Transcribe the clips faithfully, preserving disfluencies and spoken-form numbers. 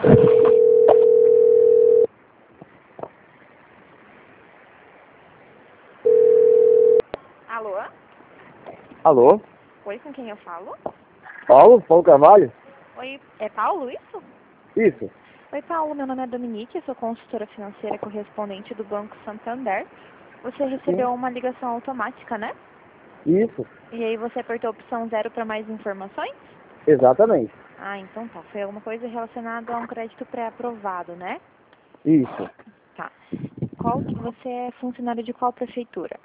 Alô? Alô? Oi, com quem eu falo? Paulo? Paulo Carvalho? Oi, é Paulo isso? Isso. Oi, Paulo, meu nome é Dominique, eu sou consultora financeira correspondente do Banco Santander. Você recebeu Sim. uma ligação automática, né? Isso. E aí você apertou a opção zero para mais informações? Exatamente. Ah, então tá. Foi alguma coisa relacionada a um crédito pré-aprovado, né? Isso. Tá. Qual que você é funcionário de qual prefeitura?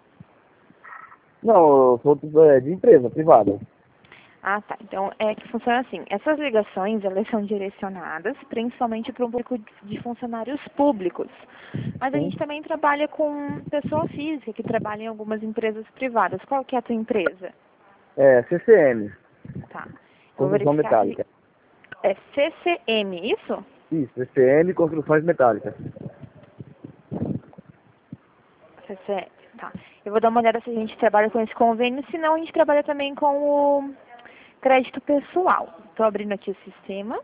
Não, eu sou é, de empresa privada. Ah, tá. Então, é que funciona assim. Essas ligações, elas são direcionadas principalmente para um público de funcionários públicos. Mas a Sim. gente também trabalha com pessoa física que trabalha em algumas empresas privadas. Qual que é a tua empresa? É, C C M. Tá. Eu vou Construção verificar se... metálica. É C C M, isso? Isso, C C M Construções Metálicas. C C M, tá. Eu vou dar uma olhada se a gente trabalha com esse convênio, senão a gente trabalha também com o crédito pessoal. Estou abrindo aqui o sistema.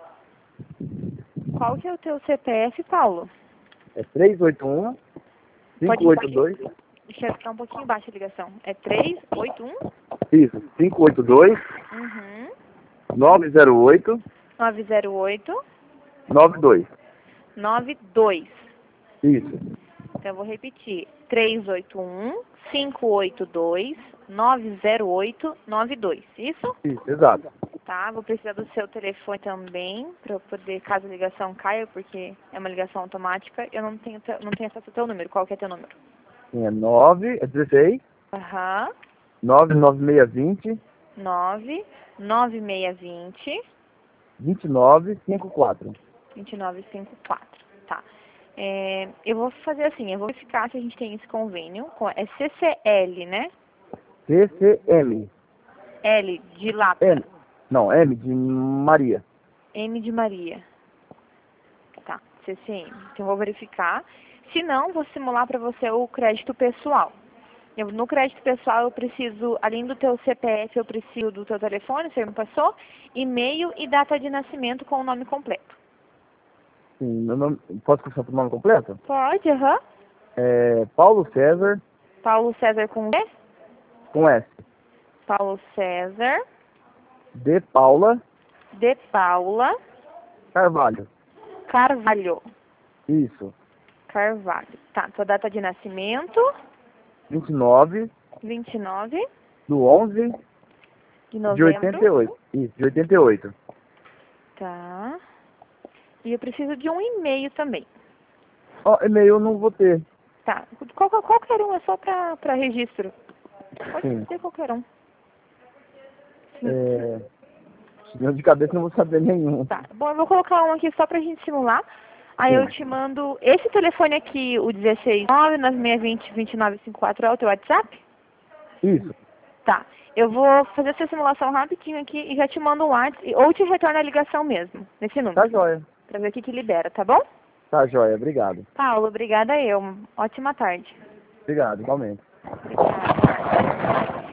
Qual que é o teu C P F, Paulo? É três oito um, Pode cinco ir oito baixo. dois. Deixa eu ficar um pouquinho baixa a ligação. É três oito um? Isso, cinco oito dois, Uhum. nove zero oito, nove zero oito nove dois. nove dois. Isso. Então eu vou repetir. três oito um, cinco oito dois, nove zero oito nove dois. Isso? Isso, exato. Tá, vou precisar do seu telefone também, para eu poder, caso a ligação caia, porque é uma ligação automática, eu não tenho, te- não tenho acesso ao teu número. Qual que é teu número? Sim, é nove, é dezesseis, Aham. nove nove seis vinte, nove nove seis vinte, vinte e nove cinquenta e quatro. vinte e nove cinquenta e quatro. Tá. É, eu vou fazer assim, eu vou verificar se a gente tem esse convênio. Com, é C C L, né? C C M. L de lata, M. Não, M de Maria. M de Maria. Tá, C C M. Então eu vou verificar. Se não, vou simular para você o crédito pessoal. Eu, no crédito pessoal eu preciso, além do teu C P F, eu preciso do teu telefone, você me passou, e-mail e data de nascimento com o nome completo. Sim, meu nome, posso começar o nome completo? Pode, aham. É Paulo César, Paulo César com V? com S. Paulo César De Paula de Paula Carvalho. Carvalho. Isso. Carvalho. Tá, tua data de nascimento, vinte e nove vinte e nove do onze de de oitenta e novembro. oito. Isso, de oitenta e oito. Tá. E eu preciso de um e-mail também. Ó, e-mail eu não vou ter. Tá. Qual, qual- qualquer um, é só pra, pra registro. Pode Sim. ser qualquer um. É, de cabeça eu não vou saber nenhum. Tá. Bom, eu vou colocar um aqui só pra gente simular. Aí eu Sim. te mando esse telefone aqui, o dezesseis nove nove seis vinte, vinte e nove cinquenta e quatro, é o teu WhatsApp? Isso. Tá. Eu vou fazer essa simulação rapidinho aqui e já te mando um WhatsApp, ou te retorno a ligação mesmo, nesse número. Tá joia. Pra ver o que que libera, tá bom? Tá joia, obrigado. Paulo, obrigada eu. Ótima tarde. Obrigado, igualmente. Obrigada.